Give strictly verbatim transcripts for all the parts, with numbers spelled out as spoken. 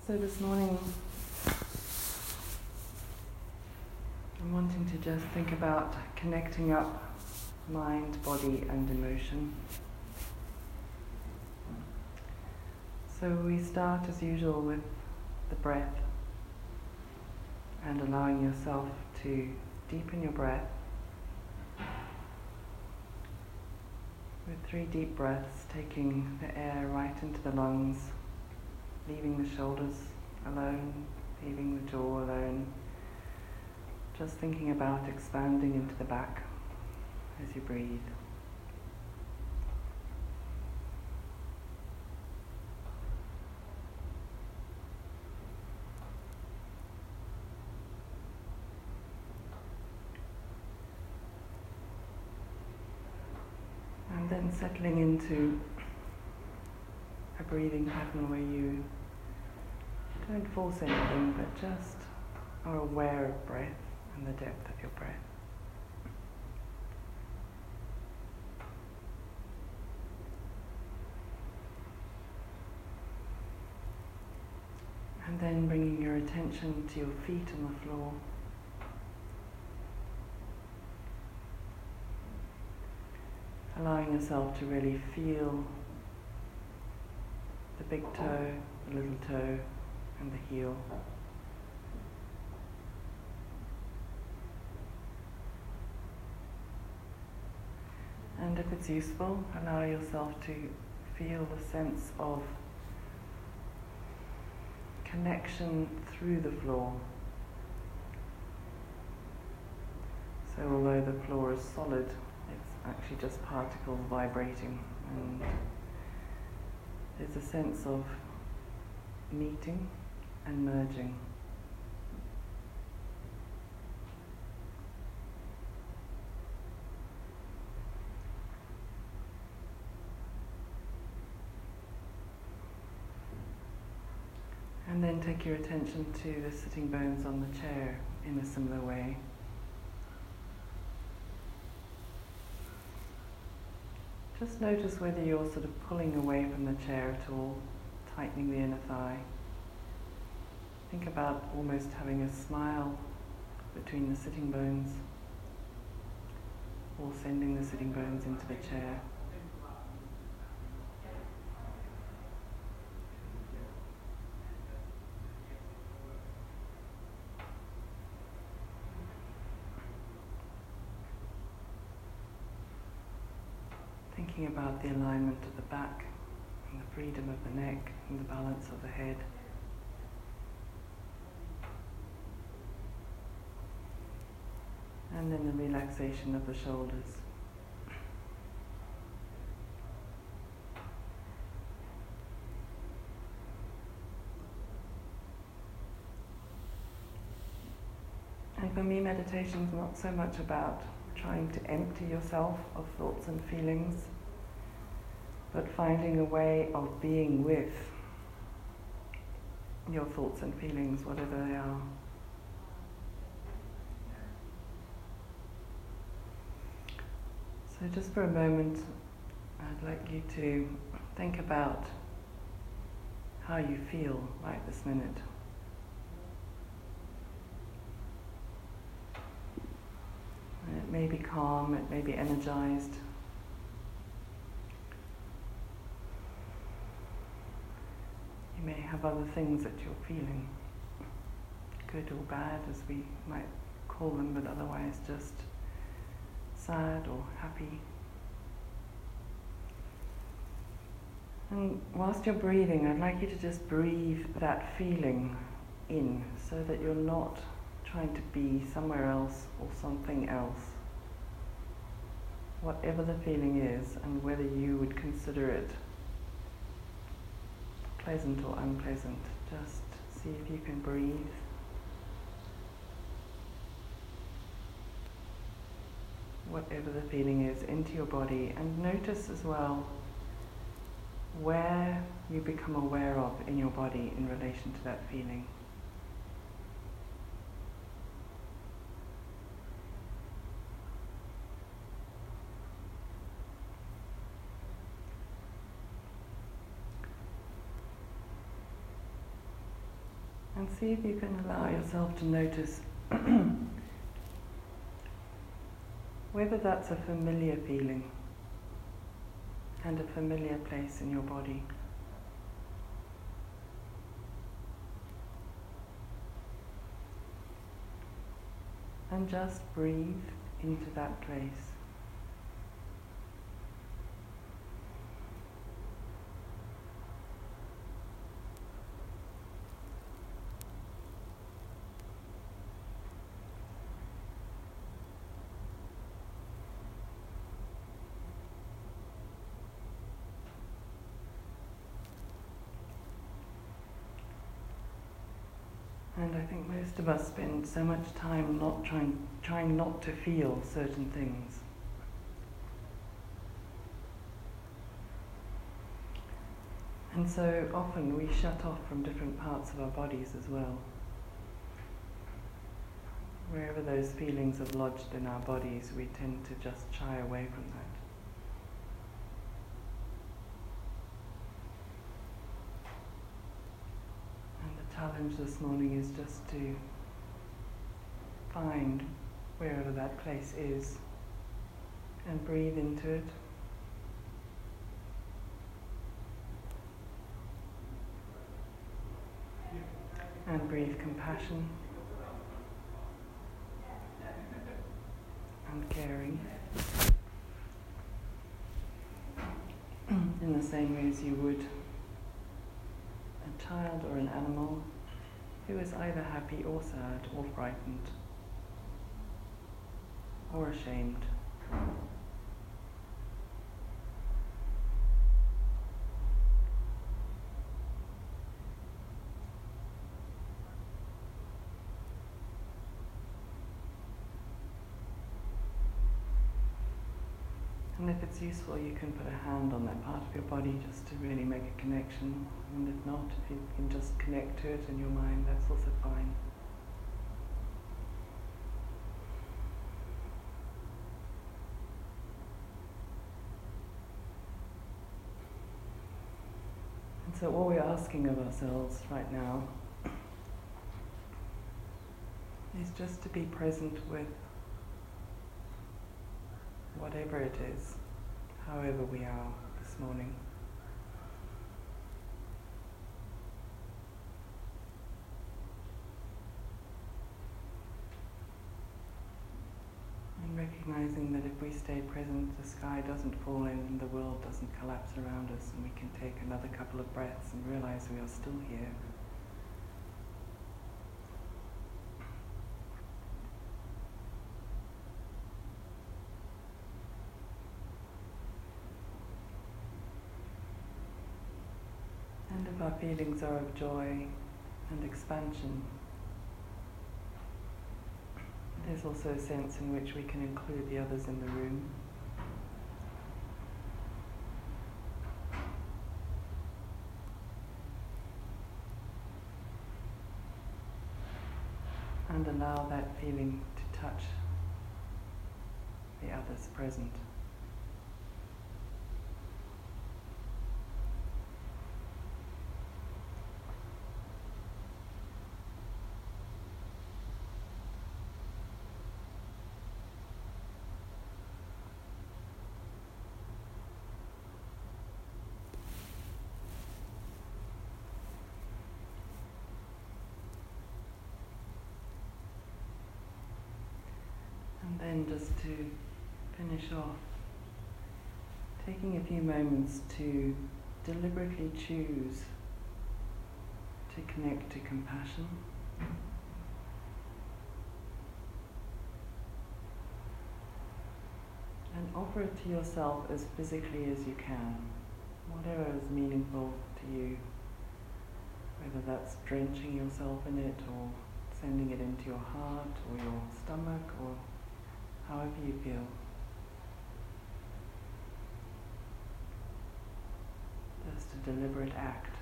So this morning, I'm wanting to just think about connecting up mind, body and emotion. So we start as usual with the breath and allowing yourself to deepen your breath with three deep breaths, taking the air right into the lungs, leaving the shoulders alone, leaving the jaw alone, just thinking about expanding into the back as you breathe. And then settling into a breathing pattern where you don't force anything, but just are aware of breath and the depth of your breath. And then bringing your attention to your feet on the floor. Allowing yourself to really feel the big toe, the little toe, and the heel. And if it's useful, allow yourself to feel the sense of connection through the floor. So although the floor is solid, it's actually just particles vibrating, and there's a sense of meeting and merging. And then take your attention to the sitting bones on the chair in a similar way. Just notice whether you're sort of pulling away from the chair at all, tightening the inner thigh. Think about almost having a smile between the sitting bones, or sending the sitting bones into the chair. Thinking about the alignment of the back and the freedom of the neck and the balance of the head. And then the relaxation of the shoulders. And for me, meditation is not so much about trying to empty yourself of thoughts and feelings, but finding a way of being with your thoughts and feelings, whatever they are. So just for a moment, I'd like you to think about how you feel right this minute. It may be calm, it may be energized. You may have other things that you're feeling, good or bad as we might call them, but otherwise just sad or happy. And whilst you're breathing, I'd like you to just breathe that feeling in so that you're not trying to be somewhere else or something else. Whatever the feeling is, and whether you would consider it pleasant or unpleasant, just see if you can breathe. Whatever the feeling is, into your body, and notice as well where you become aware of in your body in relation to that feeling. And see if you can allow yourself to notice whether that's a familiar feeling and a familiar place in your body. And just breathe into that place. And I think most of us spend so much time not trying, trying not to feel certain things. And so often we shut off from different parts of our bodies as well. Wherever those feelings have lodged in our bodies, we tend to just shy away from that. The challenge this morning is just to find wherever that place is and breathe into it. And breathe compassion and caring in the same way as you would a child or an animal who is either happy or sad or frightened or ashamed. And if it's useful, you can put a hand on that part of your body just to really make a connection. And if not, if you can just connect to it in your mind, that's also fine. And so all we're asking of ourselves right now is just to be present with whatever it is, however we are this morning. And recognizing that if we stay present, the sky doesn't fall in and the world doesn't collapse around us, and we can take another couple of breaths and realize we are still here. And if our feelings are of joy and expansion, there's also a sense in which we can include the others in the room. And allow that feeling to touch the others present. And then just to finish off, taking a few moments to deliberately choose to connect to compassion. And offer it to yourself as physically as you can, whatever is meaningful to you, whether that's drenching yourself in it or sending it into your heart or your stomach or however you feel. Just a deliberate act.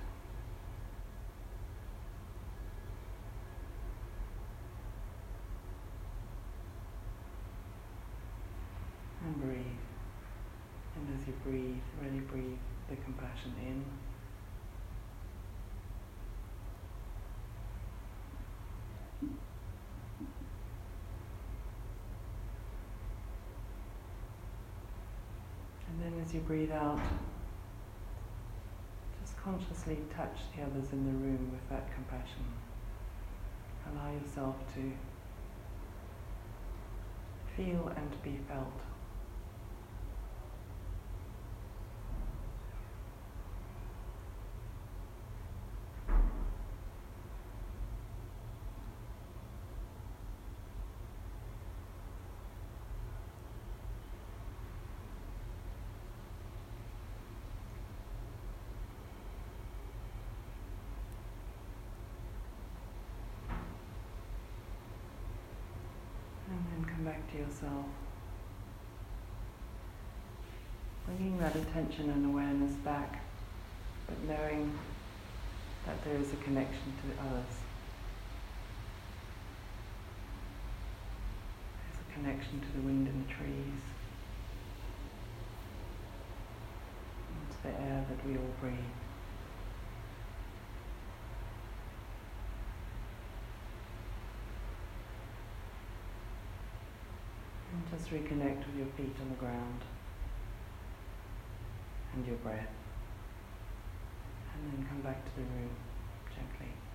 And breathe. And as you breathe, really breathe the compassion in. as you breathe out, just consciously touch the others in the room with that compassion. Allow yourself to feel and be felt. And then come back to yourself, bringing that attention and awareness back, but knowing that there is a connection to others. There's a connection to the wind in the trees, and to the air that we all breathe. And just reconnect with your feet on the ground and your breath, and then come back to the room gently.